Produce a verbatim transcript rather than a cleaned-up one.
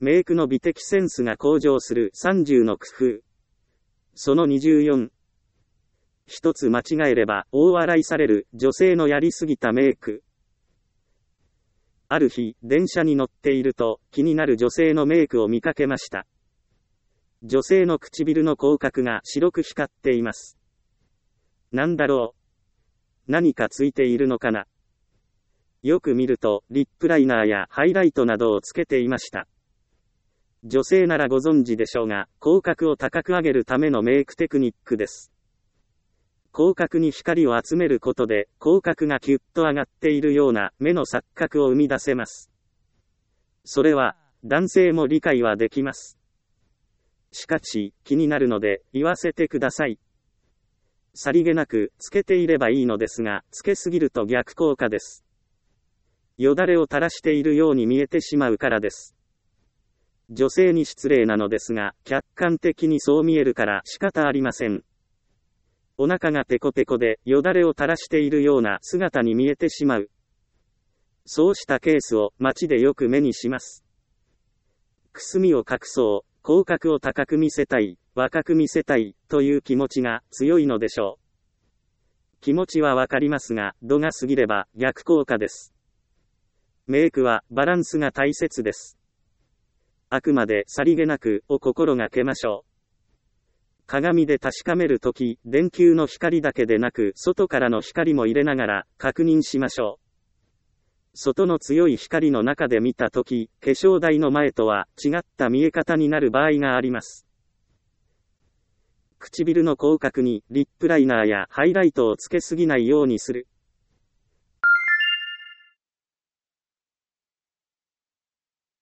メイクの美的センスが向上するさんじゅうの工夫。そのにじゅうよん。一つ間違えれば大笑いされる女性のやりすぎたメイク。ある日、電車に乗っていると気になる女性のメイクを見かけました。女性の唇の口角が白く光っています。なんだろう。何かついているのかな。よく見るとリップライナーやハイライトなどをつけていました。女性ならご存知でしょうが、口角を高く上げるためのメイクテクニックです。口角に光を集めることで、口角がキュッと上がっているような目の錯覚を生み出せます。それは、男性も理解はできます。しかし、気になるので、言わせてください。さりげなく、つけていればいいのですが、つけすぎると逆効果です。よだれを垂らしているように見えてしまうからです。女性に失礼なのですが、客観的にそう見えるから仕方ありません。お腹がペコペコでよだれを垂らしているような姿に見えてしまう。そうしたケースを街でよく目にします。くすみを隠そう、口角を高く見せたい、若く見せたいという気持ちが強いのでしょう。気持ちはわかりますが、度が過ぎれば逆効果です。メイクはバランスが大切です。あくまでさりげなくを心がけましょう。鏡で確かめるとき、電球の光だけでなく外からの光も入れながら確認しましょう。外の強い光の中で見たとき、化粧台の前とは違った見え方になる場合があります。唇の口角にリップライナーやハイライトをつけすぎないようにする。